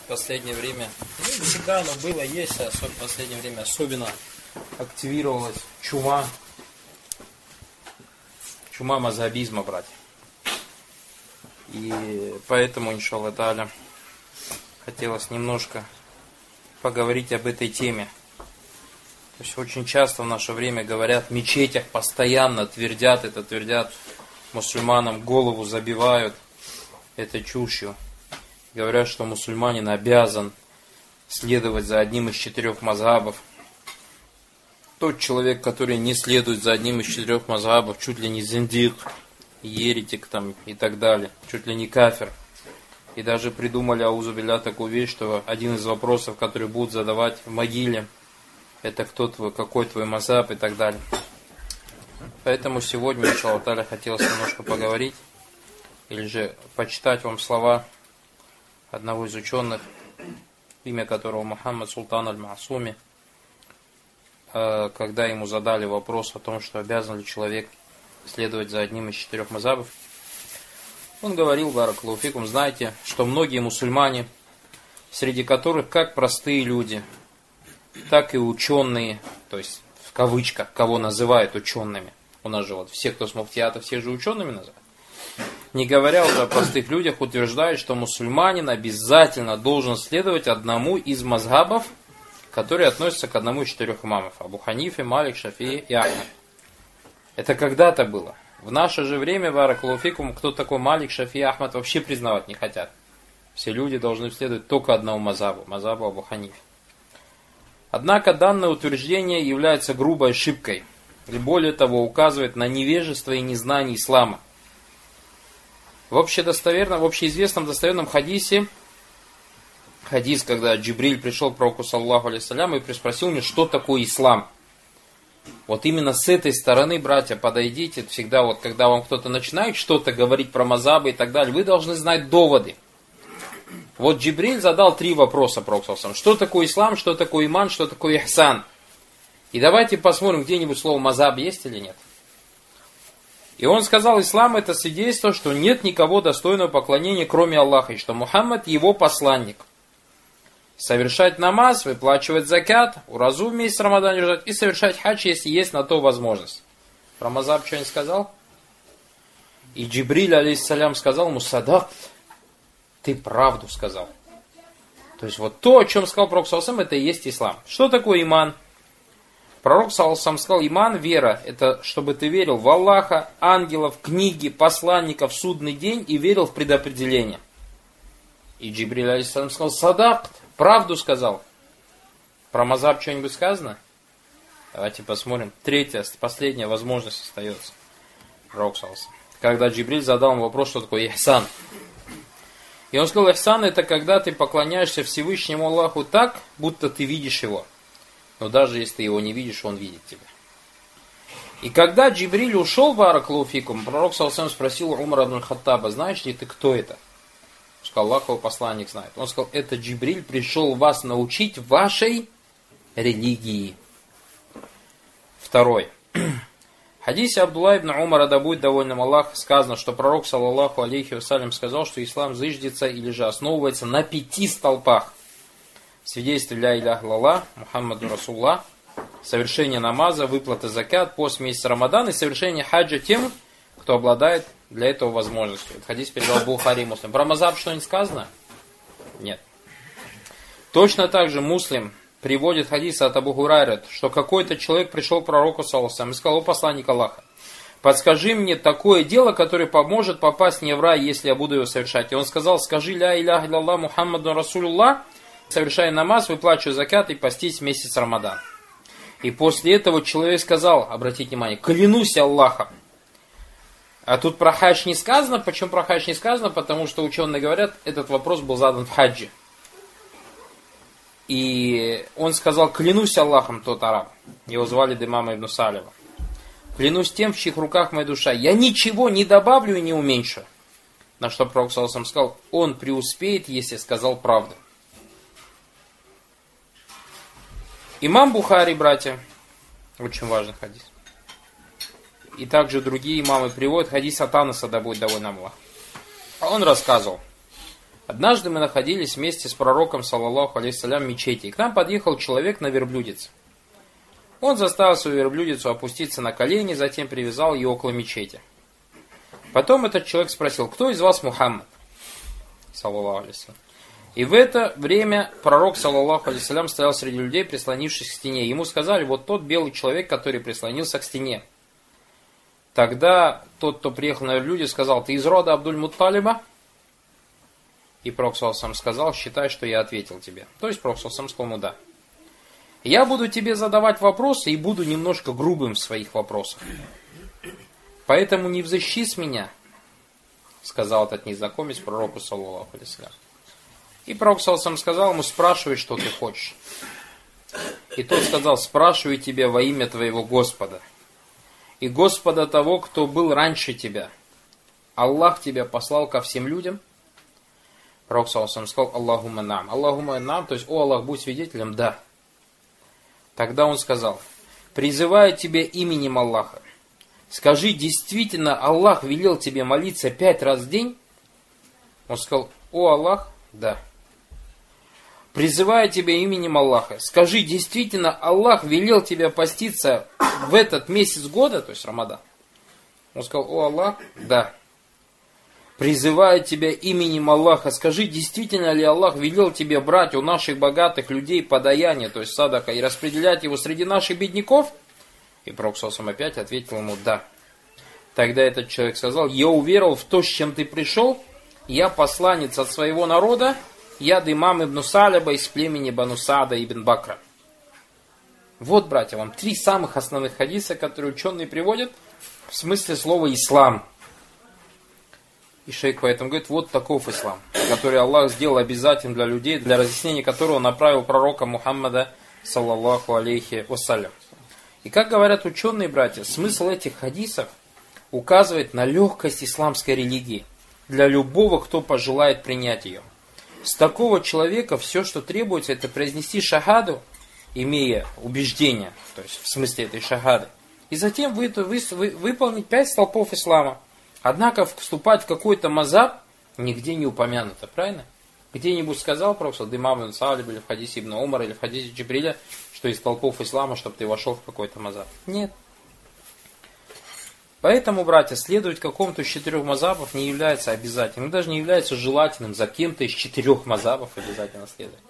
последнее время, ну, всегда оно было, есть, а в последнее время особенно активировалась чума мазхабизма, братья. И поэтому, иншаллах тааля, хотелось немножко поговорить об этой теме. То есть очень часто в наше время говорят в мечетях, постоянно твердят мусульманам, голову забивают этой чушью. Говорят, что мусульманин обязан следовать за одним из 4 мазхабов. Тот человек, который не следует за одним из 4 мазхабов, чуть ли не зиндик, еретик там и так далее, чуть ли не кафир. И даже придумали, аузу билля, такую вещь, что один из вопросов, которые будут задавать в могиле, это кто твой, какой твой мазхаб и так далее. Поэтому сегодня, иншаллах тааля, хотелось немножко поговорить, или же почитать вам слова одного из ученых, имя которого Мухаммад Султан Аль-Масуми, когда ему задали вопрос о том, что обязан ли человек следовать за одним из 4 мазхабов, он говорил, баракаллаху фикум, знаете, что многие мусульмане, среди которых как простые люди, так и ученые, то есть в кавычках, кого называют учеными, у нас же вот все, кто с муфтиата, все же учеными называют, не говоря уже о простых людях, утверждают, что мусульманин обязательно должен следовать одному из мазхабов, которые относятся к одному из 4 имамов: Абу Ханифе, Малик, Шафии и Ахмад. Это когда-то было. В наше же время, баракаллаху фикум, кто такой Малик, Шафии и Ахмад, вообще признавать не хотят. Все люди должны следовать только одному мазхабу Абу Ханифе. Однако данное утверждение является грубой ошибкой, и более того, указывает на невежество и незнание ислама. В общеизвестном достоверном хадисе, когда Джибриль пришел к пророку, саллаллаху алейхи, и приспросил мне, что такое ислам. Вот именно с этой стороны, братья, подойдите всегда, вот когда вам кто-то начинает что-то говорить про мазхабы и так далее, вы должны знать доводы. Вот Джибриль задал 3 вопроса пророку, что такое ислам, что такое иман, что такое ихсан. И давайте посмотрим, где-нибудь слово мазхаб есть или нет. И он сказал, ислам это свидетельство, что нет никого достойного поклонения, кроме Аллаха, и что Мухаммад его посланник. Совершать намаз, выплачивать закят, уразу в месяц Рамадан держать и совершать хадж, если есть на то возможность. Про мазхаб что-нибудь сказал? И Джибриль, алейхиссалям, сказал ему, садак, ты правду сказал. То есть вот то, о чем сказал пророк, это и есть ислам. Что такое иман? Пророк сам сказал, иман, вера, это чтобы ты верил в Аллаха, ангелов, книги, посланников, судный день и верил в предопределение. И Джибриль алейхиссалям сказал, садак, правду сказал. Про мазхаб что-нибудь сказано? Давайте посмотрим. 3-я, последняя возможность остается. Пророк когда Джибриль задал ему вопрос, что такое ихсан. И он сказал, ихсан это когда ты поклоняешься Всевышнему Аллаху так, будто ты видишь его. Но даже если ты его не видишь, он видит тебя. И когда Джибриль ушел, баракаллаху фикум, пророк спросил Умара ибн Хаттаба, знаешь ли ты, кто это? Он сказал, Аллах его посланник знает. Он сказал, это Джибриль пришел вас научить вашей религии. 2. В хадисе Абдулла ибн Умара, да будет довольным Аллах, сказано, что пророк, саллаллаху алейхи вассалям, сказал, что ислам зыждется или же основывается на 5 столпах. Свидетельство ля иляха илlallah, Мухаммаду Расуллах, совершение намаза, выплата закят, пост месяца Рамадан и совершение хаджа тем, кто обладает для этого возможностью. Этот хадис передал Бухари и Муслим. Про мазхаб что-нибудь сказано? Нет. Точно так же Муслим приводит хадис от Абу Хурайры, что какой-то человек пришел к пророку саллаллаху алейхи ва саллям и сказал, о посланник Аллаха, подскажи мне такое дело, которое поможет попасть мне в рай, если я буду его совершать. И он сказал, скажи ля иляха илlallah Мухаммаду Расулуллах, совершая намаз, выплачивая закят и постись месяц Рамадан. И после этого человек сказал, обратите внимание, клянусь Аллахом. А тут про хадж не сказано. Почему про хадж не сказано? Потому что ученые говорят, этот вопрос был задан в хаджи. И он сказал, клянусь Аллахом, тот араб. Его звали Димама ибн Салева. Клянусь тем, в чьих руках моя душа. Я ничего не добавлю и не уменьшу. На что пророк саллаллаху алейхи ва саллям сказал, он преуспеет, если сказал правду. Имам Бухари, братья, очень важный хадис. И также другие имамы приводят хадис от Анаса, да будет довольно Аллах. Он рассказывал, Однажды мы находились вместе с пророком, саллаллаху алейхиссалям, в мечети, и к нам подъехал человек на верблюдице. Он заставил свою верблюдицу опуститься на колени, затем привязал ее около мечети. Потом этот человек спросил: кто из вас Мухаммад? Саллаллаху алейхиссалям. И в это время пророк, саллаллаху алейхиссалям, стоял среди людей, прислонившись к стене. Ему сказали: вот тот белый человек, который прислонился к стене. Тогда тот, кто приехал на верблюде, сказал: ты из рода Абдуль-Мутталиба? И пророк саллаллаху сказал: считай, что я ответил тебе. То есть пророк саллаллаху сказал ему: да. Я буду тебе задавать вопросы и буду немножко грубым в своих вопросах. Поэтому не взыщи с меня, сказал этот незнакомец пророку, саллаллаху алейхи. И пророк саллаллаху сказал ему: спрашивай, что ты хочешь. И тот сказал: спрашиваю тебя во имя твоего Господа и Господа того, кто был раньше тебя. Аллах тебя послал ко всем людям? Пророк саллаллаху сказал: Аллахумма нам. Аллахумма нам, то есть: о Аллах, будь свидетелем, да. Тогда он сказал: призываю тебя именем Аллаха. Скажи, действительно Аллах велел тебе молиться 5 раз в день? Он сказал: о Аллах, да. Призываю тебя именем Аллаха. Скажи, действительно Аллах велел тебе поститься в этот месяц года, то есть Рамадан? Он сказал: о Аллах, да. Призываю тебя именем Аллаха. Скажи, действительно ли Аллах велел тебе брать у наших богатых людей подаяние, то есть садака, и распределять его среди наших бедняков? И пророк саллаллаху опять ответил ему: да. Тогда этот человек сказал: я уверовал в то, с чем ты пришел. Я посланец от своего народа. Я Димам ибн Салиба из племени Бану Саада ибн Бакра. Вот, братья, вам 3 самых основных хадиса, которые ученые приводят в смысле слова ислам. И шейх поэтому говорит: вот таков ислам, который Аллах сделал обязательным для людей, для разъяснения которого направил пророка Мухаммада, саллаллаху алейхи вассалям. И как говорят ученые, братья, смысл этих хадисов указывает на легкость исламской религии для любого, кто пожелает принять ее. С такого человека все, что требуется, это произнести шахаду, имея убеждение, то есть в смысле этой шахады, и затем выполнить 5 столпов ислама. Однако вступать в какой-то мазаб нигде не упомянуто, правильно? Где-нибудь сказал просто Димам ибн Салиб или в хадисе ибн Умара или в хадисе Джибриля, что из столпов ислама, чтобы ты вошел в какой-то мазаб? Нет. Поэтому, братья, следовать какому-то из 4 мазабов не является обязательным, даже не является желательным за кем-то из 4 мазабов обязательно следовать.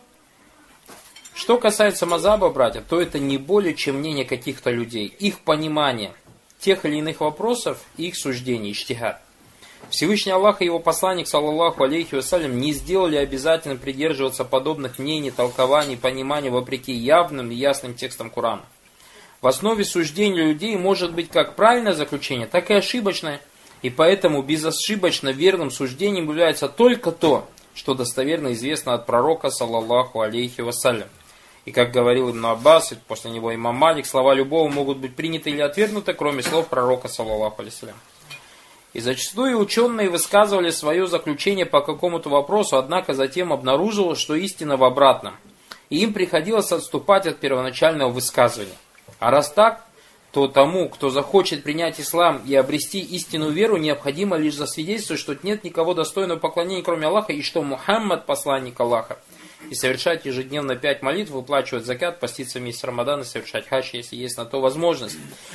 Что касается мазаба, братья, то это не более чем мнение каких-то людей, их понимание тех или иных вопросов и их суждений, иджтихад. Всевышний Аллах и его посланник, саллаллаху алейхи вассалям, не сделали обязательным придерживаться подобных мнений, толкований, пониманий вопреки явным и ясным текстам Корана. В основе суждений людей может быть как правильное заключение, так и ошибочное, и поэтому безошибочно верным суждением является только то, что достоверно известно от пророка, саллаллаху алейхи вассалям. И как говорил Ибн Аббас, и после него имам Малик, слова любого могут быть приняты или отвергнуты, кроме слов пророка, саллаллаху алейхи вассалям. И зачастую ученые высказывали свое заключение по какому-то вопросу, однако затем обнаруживалось, что истина в обратном. И им приходилось отступать от первоначального высказывания. А раз так, то тому, кто захочет принять ислам и обрести истинную веру, необходимо лишь засвидетельствовать, что нет никого достойного поклонения, кроме Аллаха, и что Мухаммад посланник Аллаха. И совершать ежедневно 5 молитв, выплачивать закят, поститься в месяц Рамадан и совершать хадж, если есть на то возможность.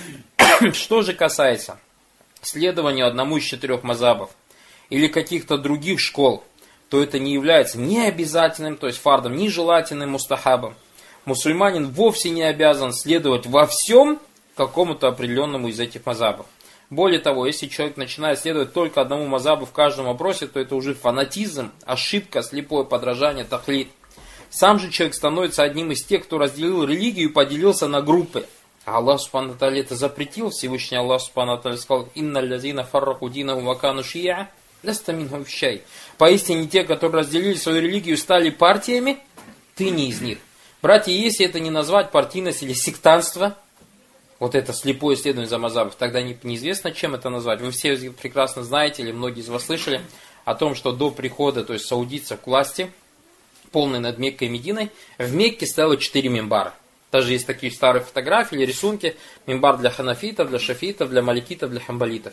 Что же касается следованию одному из 4 мазабов или каких-то других школ, то это не является ни обязательным, то есть фардом, ни желательным мустахабом. Мусульманин вовсе не обязан следовать во всем какому-то определенному из этих мазабов. Более того, если человек начинает следовать только одному мазабу в каждом вопросе, то это уже фанатизм, ошибка, слепое подражание, тахлид. Сам же человек становится одним из тех, кто разделил религию и поделился на группы. А Аллах Субхану Тааля это запретил. Всевышний Аллах Субхану Тааля сказал: «Инна лязина фарраку динаху ва кану ши'a, ласта минхум фи шай». Поистине те, которые разделили свою религию, стали партиями, ты не из них. Братья, если это не назвать партийность или сектантство, вот это слепое исследование за мазабов, тогда неизвестно, чем это назвать. Вы все прекрасно знаете, или многие из вас слышали о том, что до прихода, то есть саудитцев к власти, полной над Меккой и Мединой, в Мекке стояло 4 мимбара. Даже есть такие старые фотографии или рисунки. Мимбар для ханафитов, для шафитов, для маликитов, для хамбалитов.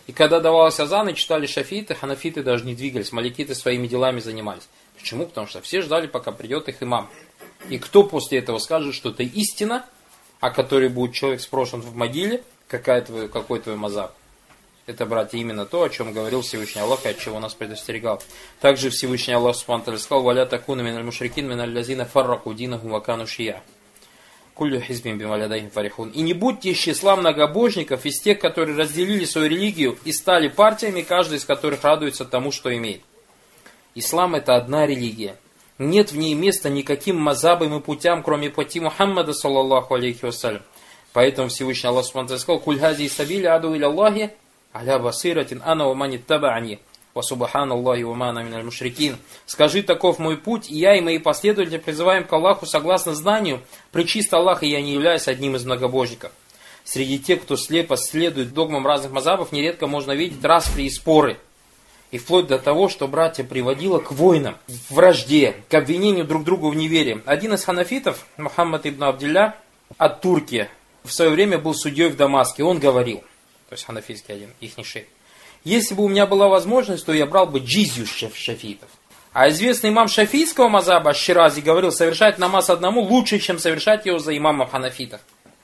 И когда давалось азан и читали шафиты, ханафиты даже не двигались, маликиты своими делами занимались. Почему? Потому что все ждали, пока придет их имам. И кто после этого скажет, что это истина, о которой будет человек спрошен в могиле, какой твой мазаб? Это, братья, именно то, о чем говорил Всевышний Аллах и от чего нас предостерегал. Также Всевышний Аллах Субхану ва Тааля сказал: «Валя такуна миналь мушрикин миналь лазина фарраку динахум ва кану шия». Куллю хизбин бима лядайхим фарихун. И не будьте из числа многобожников, из тех, которые разделили свою религию и стали партиями, каждый из которых радуется тому, что имеет. Ислам — это одна религия. Нет в ней места никаким мазабам и путям, кроме пути Мухаммада, саллаллаху алейхи вассалям. Поэтому Всевышний Аллах Субхану ва Тааля сказал: «Куль хази сабили аду иля Аллахи аля басиратин ана ва мани таба'ани ва субханаллахи ва ма ана миналь мушрикин». Скажи, таков мой путь, и я, и мои последователи призываем к Аллаху согласно знанию, пречист Аллах, и я не являюсь одним из многобожников. Среди тех, кто слепо следует догмам разных мазабов, нередко можно видеть распри и споры. И вплоть до того, что, братья, приводило к войнам, к вражде, к обвинению друг другу в неверии. Один из ханафитов, Мухаммад ибн Абдилля, от Турки, в свое время был судьей в Дамаске. Он говорил, то есть ханафийский один, ихний шейх: если бы у меня была возможность, то я брал бы джизью шафитов. А известный имам шафийского мазаба Аш-Ширази говорил: совершать намаз одному лучше, чем совершать его за имамом ханафитов.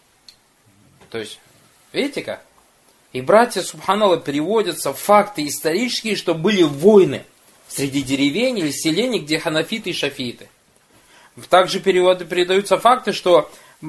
То есть, видите как? И, братья, субханаллах, переводятся факты исторические, что были войны среди деревень или селений, где ханафиты и шафиты. Также передаются факты, что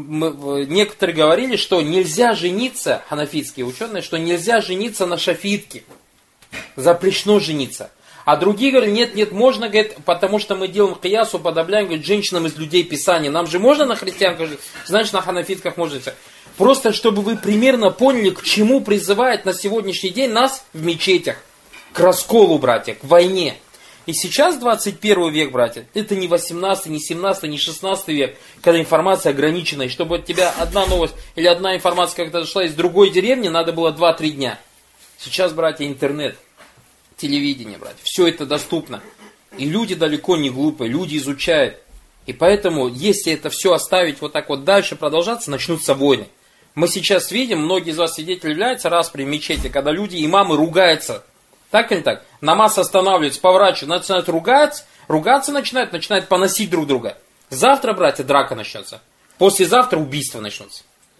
некоторые говорили, что нельзя жениться, ханафитские ученые, что нельзя жениться на шафитке. Запрещено жениться. А другие говорят: нет, можно, говорит, потому что мы делаем кияс, уподобляем, говорит, женщинам из людей Писания. Нам же можно на христианках жить, значит на ханафитках можно жить. Просто чтобы вы примерно поняли, к чему призывает на сегодняшний день нас в мечетях. К расколу, братья, к войне. И сейчас 21 век, братья, это не 18, не 17, не 16 век, когда информация ограничена. И чтобы от тебя одна новость или одна информация как-то зашла из другой деревни, надо было 2-3 дня. Сейчас, братья, интернет, телевидение, братья, все это доступно. И люди далеко не глупые, люди изучают. И поэтому, если это все оставить вот так вот дальше продолжаться, начнутся войны. Мы сейчас видим, многие из вас свидетели являются распри в мечети, когда люди, имамы ругаются. Так или не так? Намаз останавливаются, поворачивают, начинают ругаться начинают поносить друг друга. Завтра, братья, драка начнется. Послезавтра убийства начнутся.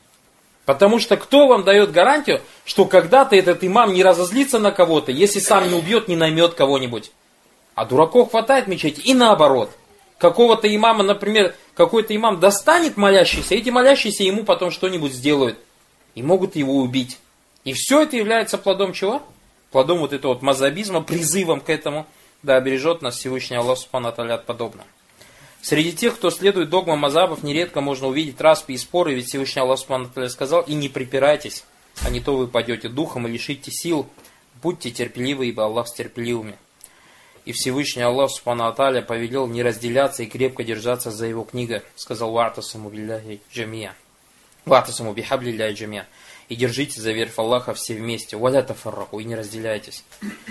Потому что кто вам дает гарантию, что когда-то этот имам не разозлится на кого-то, если сам не убьет, не наймет кого-нибудь? А дураков хватает в мечети и наоборот. Какого-то имама, например, какой-то имам достанет молящийся, эти молящиеся ему потом что-нибудь сделают. И могут его убить. И все это является плодом чего? Плодом вот этого вот мазабизма, призывом к этому. Да обережет нас Всевышний Аллах Субхану ва Тааля от подобного. Среди тех, кто следует догмам мазабов, нередко можно увидеть распри и споры, ведь Всевышний Аллах Субхану ва Тааля сказал: и не припирайтесь, а не то вы падете духом и лишите сил. Будьте терпеливы, ибо Аллах с терпеливыми. И Всевышний Аллах Субхану ва Тааля повелел не разделяться и крепко держаться за его книгой. Сказал: «Ва'тасиму билляхи джамия». «Ва'тасиму бихаблилляхи джамия». И держите за верфь Аллаха все вместе. «Валя тафарраху», и не разделяйтесь.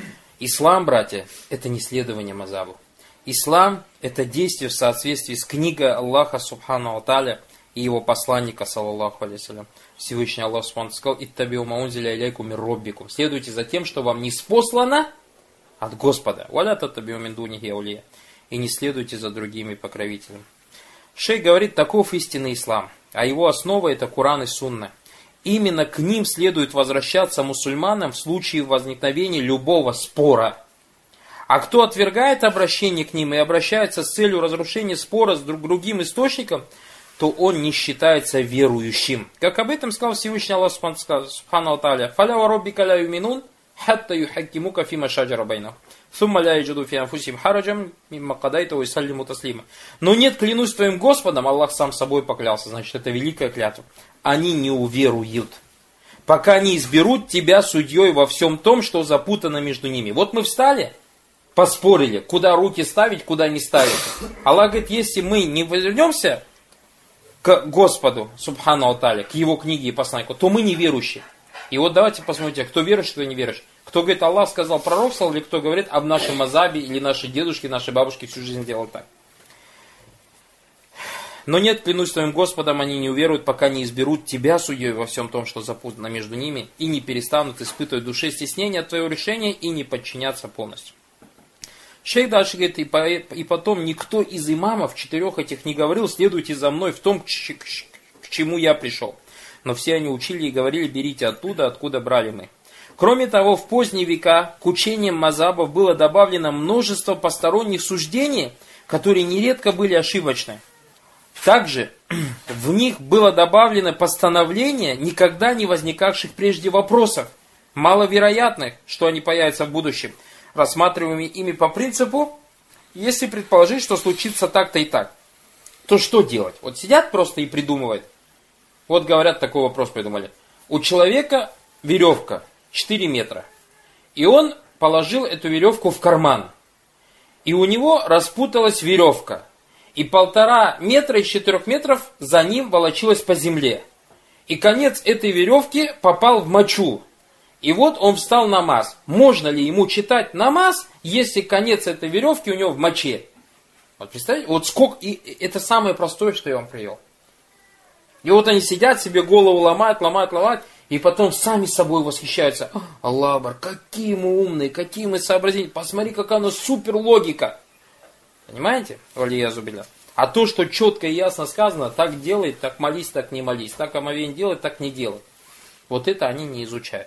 Ислам, братья, это не следование мазабу. Ислам это действие в соответствии с книгой Аллаха Субхану ва Тааля и его посланника, саллаллаху алейхи вассалям. Всевышний Аллах Субхану сказал: «Иттабиу ма унзиля илейкум мир роббикум». Следуйте за тем, что вам ниспослано от Господа. «Валя таттабиу мин дунихи аулия». И не следуйте за другими покровителями. Шейх говорит: таков истинный ислам, а его основа это Куран и Сунна. Именно к ним следует возвращаться мусульманам в случае возникновения любого спора. А кто отвергает обращение к ним и обращается с целью разрушения спора с другим источником, то он не считается верующим. Как об этом сказал Всевышний Аллах Субхану ва Тааля: «Фаля ва роббика ля юминун, хатта юхаккимука фима шаджара байнахум. Сумма ля яджиду фи анфусихим хараджам мимма кадайта ва юсаллиму таслима». Но нет, клянусь твоим Господом, Аллах сам собой поклялся, значит это великая клятва. Они не уверуют, пока не изберут тебя судьей во всем том, что запутано между ними. Вот мы встали, поспорили, куда руки ставить, куда не ставить. Аллах говорит: если мы не вернемся к Господу, Субхану ва Тааля, к его книге и посланнику, то мы неверующие. И вот давайте посмотрите, кто верующий, кто не верующий. Кто говорит: Аллах сказал, пророк сказал, или кто говорит об нашем мазабе, или наши дедушки, наши бабушки всю жизнь делали так. Но нет, клянусь твоим Господом, они не уверуют, пока не изберут тебя судьей во всем том, что запутано между ними, и не перестанут испытывать в душе стеснение от твоего решения и не подчиняться полностью. Шейх дальше говорит, и потом никто из имамов 4 этих не говорил, следуйте за мной в том, к чему я пришел. Но все они учили и говорили, берите оттуда, откуда брали мы. Кроме того, в поздние века к учениям мазабов было добавлено множество посторонних суждений, которые нередко были ошибочны. Также в них было добавлено постановление никогда не возникавших прежде вопросов, маловероятных, что они появятся в будущем, рассматриваемыми ими по принципу, если предположить, что случится так-то и так, то что делать? Вот сидят просто и придумывают. Вот говорят, такой вопрос придумали. У человека веревка 4 метра, и он положил эту веревку в карман, и у него распуталась веревка, и 1,5 метра из 4 метров за ним волочилась по земле, и конец этой веревки попал в мочу. И вот он встал намаз. Можно ли ему читать намаз, если конец этой веревки у него в моче? Вот представляете, вот сколько, и это самое простое, что я вам привел. И вот они сидят, себе голову ломают, и потом сами собой восхищаются. Аллах Акбар, какие мы умные, какие мы сообразительные. Посмотри, какая у нас супер логика. Понимаете? Валиязу билля. А то, что четко и ясно сказано, так делай, так молись, так не молись. Так омовение делай, так не делай. Вот это они не изучают.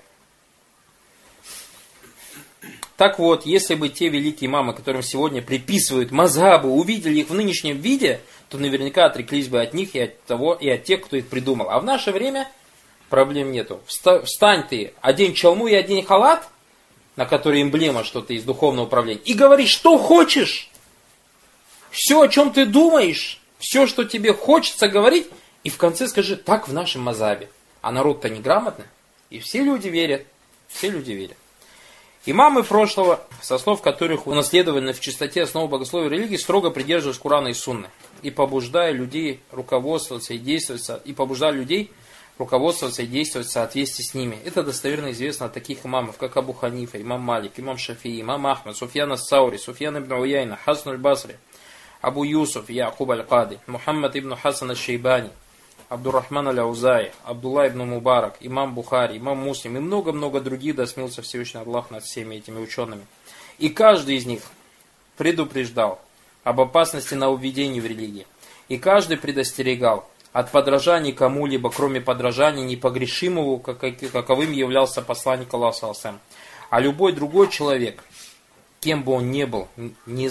Так вот, если бы те великие имамы, которым сегодня приписывают мазхабы, увидели их в нынешнем виде, то наверняка отреклись бы от них и от тех, кто их придумал. А в наше время проблем нету. Встань ты, одень чалму и одень халат, на который эмблема что-то из духовного управления, и говори, что хочешь. Все, о чем ты думаешь, все, что тебе хочется говорить, и в конце скажи, так в нашем мазхабе. А народ-то неграмотный, и все люди верят. Все люди верят. Имамы прошлого, со слов которых унаследованы в чистоте основы богословия и религии, строго придерживались Курана и Сунны. И побуждая людей руководствоваться и действовать, руководствоваться и действовать в соответствии с ними. Это достоверно известно от таких имамов, как Абу Ханифа, имам Малик, имам Шафии, имам Ахмад, Суфьян ас-Саури, Суфьян ибн Уяйна, Хасан аль-Басри, Абу Юсуф, Якуб аль-Кади, Мухаммад ибн Хасан аль-Шейбани, Абдуррахман аль-Аузай, Абдулла ибн Мубарак, имам Бухари, имам Муслим и много-много других, да смился Всевышний Аллах над всеми этими учеными. И каждый из них предупреждал об опасности нововведений в религии. И каждый предостерегал от подражания кому-либо, кроме подражания непогрешимому, каковым являлся посланник Аллаха. А любой другой человек, кем бы он ни был, не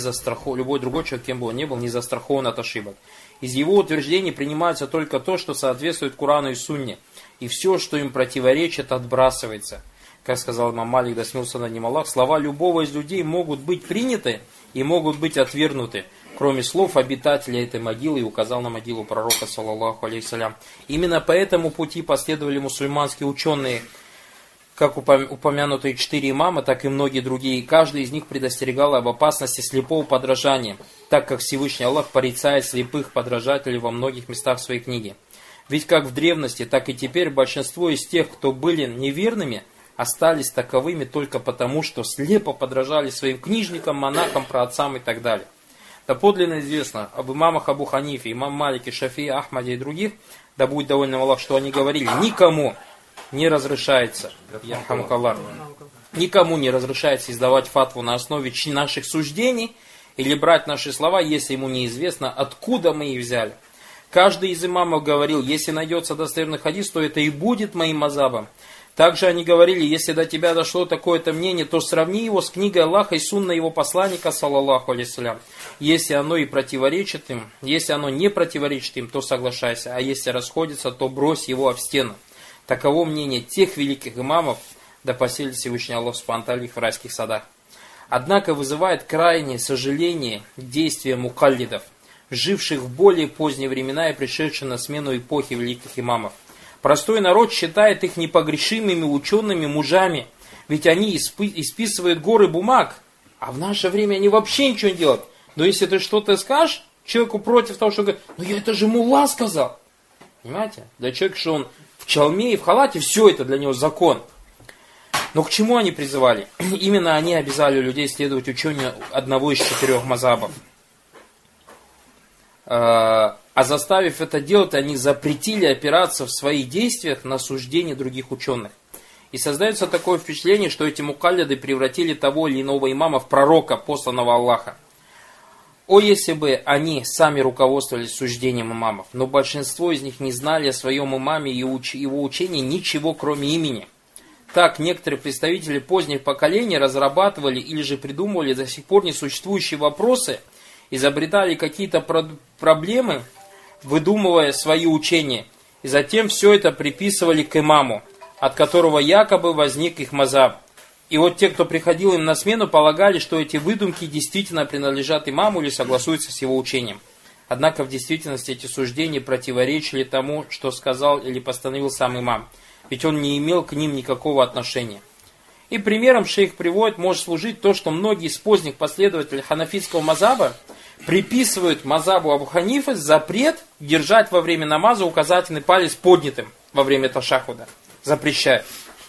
застрахован от ошибок. Из его утверждений принимается только то, что соответствует Корану и Сунне, и все, что им противоречит, отбрасывается. Как сказал имам Малик, да смился над ним Аллах, слова любого из людей могут быть приняты и могут быть отвергнуты, кроме слов обитателя этой могилы, и указал на могилу пророка, саллаллаху алейхиссалям. Именно по этому пути последовали мусульманские ученые, как упомянутые 4 имама, так и многие другие. Каждый из них предостерегал об опасности слепого подражания, так как Всевышний Аллах порицает слепых подражателей во многих местах своей книги. Ведь как в древности, так и теперь большинство из тех, кто были неверными, остались таковыми только потому, что слепо подражали своим книжникам, монахам, праотцам и так далее. Доподлинно известно об имамах Абу Ханифе, имам Малике, Шафии, Ахмаде и других, да будет доволен Аллах, что они говорили, никому не разрешается, никому не разрешается издавать фатву на основе наших суждений или брать наши слова, если ему неизвестно, откуда мы их взяли. Каждый из имамов говорил, если найдется достоверный хадис, то это и будет моим мазхабом. Также они говорили, если до тебя дошло такое-то мнение, то сравни его с книгой Аллаха и сунной его посланника, саллаллаху алейхиссалям. Если оно и противоречит им, если оно не противоречит им, то соглашайся, а если расходится, то брось его об стену. Таково мнение тех великих имамов, да поселит Всевышний Аллах субхану их в райских садах. Однако вызывает крайнее сожаление действия мукаллидов, живших в более поздние времена и пришедших на смену эпохи великих имамов. Простой народ считает их непогрешимыми учеными мужами, ведь они исписывают горы бумаг, а в наше время они вообще ничего не делают. Но если ты что-то скажешь человеку против того, что говорит, это же мулла сказал. Понимаете? Для человека, что он в чалме и в халате, все это для него закон. Но к чему они призывали? Именно они обязали людей следовать учению одного из 4 мазхабов. А заставив это делать, они запретили опираться в своих действиях на суждения других ученых. И создается такое впечатление, что эти мукаллиды превратили того или иного имама в пророка, посланного Аллаха. О, если бы они сами руководствовались суждением имамов, но большинство из них не знали о своем имаме и его учении ничего, кроме имени. Так, некоторые представители поздних поколений разрабатывали или же придумывали до сих пор несуществующие вопросы, изобретали какие-то проблемы, выдумывая свои учения, и затем все это приписывали к имаму, от которого якобы возник их мазаб. И вот те, кто приходил им на смену, полагали, что эти выдумки действительно принадлежат имаму или согласуются с его учением. Однако в действительности эти суждения противоречили тому, что сказал или постановил сам имам, ведь он не имел к ним никакого отношения. И примером шейх приводит может служить то, что многие из поздних последователей ханафитского мазаба приписывают мазабу Абу Ханифы запрет держать во время намаза указательный палец поднятым во время ташахуда. Запрещают.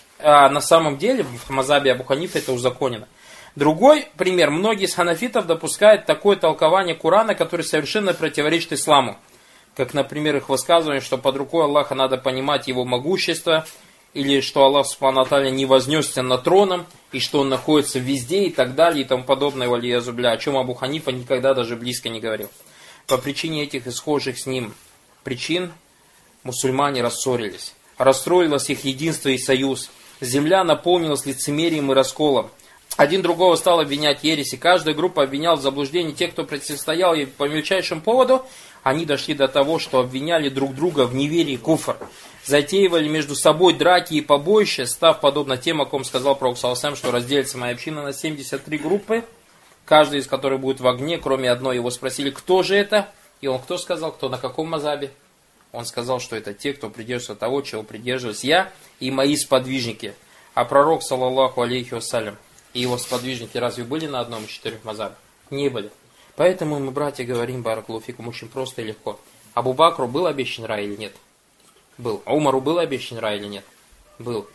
А на самом деле в мазабе Абу Ханифы это узаконено. Другой пример. Многие из ханафитов допускают такое толкование Корана, которое совершенно противоречит исламу. Как, например, их высказывание, что под рукой Аллаха надо понимать его могущество, или что Аллах Субхану ва Тааля не вознесся над троном, и что он находится везде, и так далее, и тому подобное, валия зубля, о чем Абу Ханифа никогда даже близко не говорил. По причине этих исхожих с ним причин мусульмане рассорились. Расстроилось их единство и союз. Земля наполнилась лицемерием и расколом. Один другого стал обвинять в ереси. Каждая группа обвиняла в заблуждении тех, кто противостоял ей по мельчайшему поводу. Они дошли до того, что обвиняли друг друга в неверии и куфр. Затеивали между собой драки и побоища, став подобно тем, о ком сказал пророк саллаллаху алейхи ва саллям, что разделится моя община на 73 группы, каждая из которых будет в огне, кроме одной. Его спросили, кто же это? И он кто сказал, кто на каком мазабе? Он сказал, что это те, кто придерживается того, чего придерживаюсь я и мои сподвижники. А пророк, саллаллаху алейхи вассалям, и его сподвижники разве были на одном из 4 мазабах? Не были. Поэтому мы, братья, говорим, баракаллаху фикум, очень просто и легко. Абу Бакру был обещан рай или нет? Был. А Умару был обещан рай или нет? Был.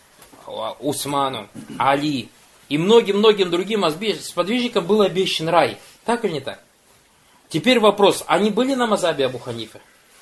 Усману, Али и многим-многим другим сподвижникам был обещан рай. Так или не так? Теперь вопрос, они были на мазабе Абу Ханифы?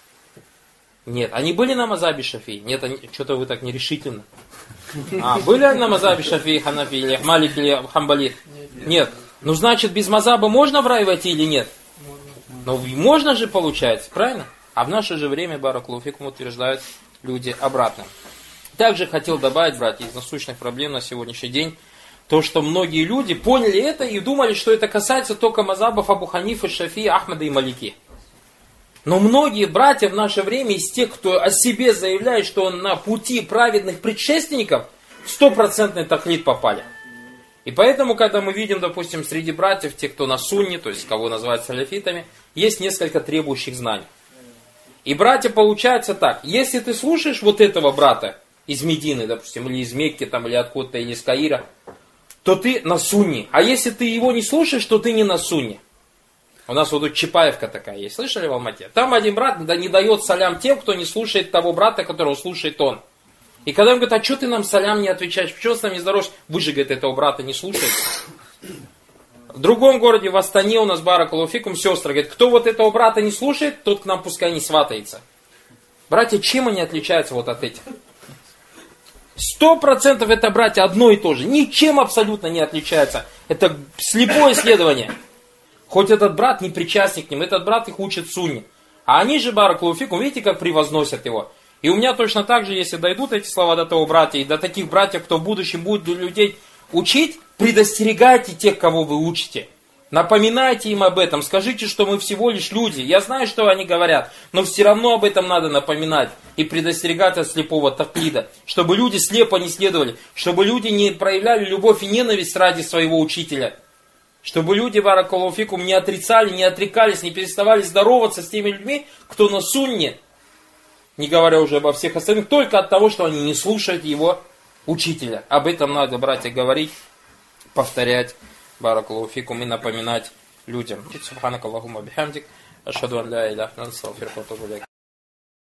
Нет. Они были на мазабе Шафии? Нет, что-то вы так нерешительно. Были они на мазабе Шафии, Ханафи, или Малик, или Хамбали? Нет. Ну, значит, без мазаба можно в рай войти или нет? Ну, можно же, получается, правильно? А в наше же время, баракаллаху фикум, утверждают люди обратно. Также хотел добавить, братья, из насущных проблем на сегодняшний день, то, что многие люди поняли это и думали, что это касается только мазабов Абу Ханифы, Шафии, Ахмада и Малики. Но многие братья в наше время из тех, кто о себе заявляет, что он на пути праведных предшественников, в 100% таклид попали. И поэтому, когда мы видим, допустим, среди братьев, те, кто на сунне, то есть кого называют салафитами, есть несколько требующих знаний. И братья, получается так, если ты слушаешь вот этого брата из Медины, допустим, или из Мекки, там, или откуда-то, или из Каира, то ты на сунне. А если ты его не слушаешь, то ты не на сунне. У нас вот тут Чапаевка такая есть, слышали в Алмате? Там один брат не дает салям тем, кто не слушает того брата, которого слушает он. И когда он говорит, а что ты нам салям не отвечаешь, почему с нами не здороваешься? Вы же, говорит, этого брата не слушаете. В другом городе, в Астане, у нас баракаллаху фикум, сестры, говорит, кто вот этого брата не слушает, тот к нам пускай не сватается. Братья, чем они отличаются вот от этих? 100% это, братья, одно и то же. Ничем абсолютно не отличается. Это слепое исследование. Хоть этот брат не причастен к ним, этот брат их учит сунне. А они же, баракаллаху фикум, видите, как превозносят его. И у меня точно так же, если дойдут эти слова до того братья, и до таких братьев, кто в будущем будет людей учить, предостерегайте тех, кого вы учите. Напоминайте им об этом, скажите, что мы всего лишь люди. Я знаю, что они говорят, но все равно об этом надо напоминать и предостерегать от слепого таклида, чтобы люди слепо не следовали, чтобы люди не проявляли любовь и ненависть ради своего учителя. Чтобы люди, баракаллаху фикум, не отрицали, не отрекались, не переставали здороваться с теми людьми, кто на сунне, не говоря уже обо всех остальных, только от того, что они не слушают его учителя. Об этом надо, братья, говорить, повторять, баракаллаху фикум, и напоминать людям. Субханакаллахумма бихамдик, ашхаду ан ля иляха илля анта, астагфирука ва атубу илейк.